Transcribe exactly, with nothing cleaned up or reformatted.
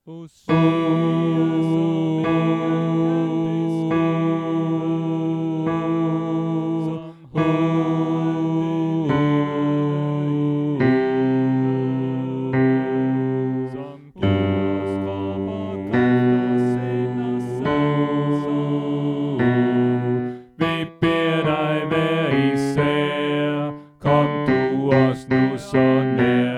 O skyer, som ingen kan beskrive, som håret det lille, som giver os krop og kræfter, sind og sanser. Vi beder dig hver især, kom du os nu så nær.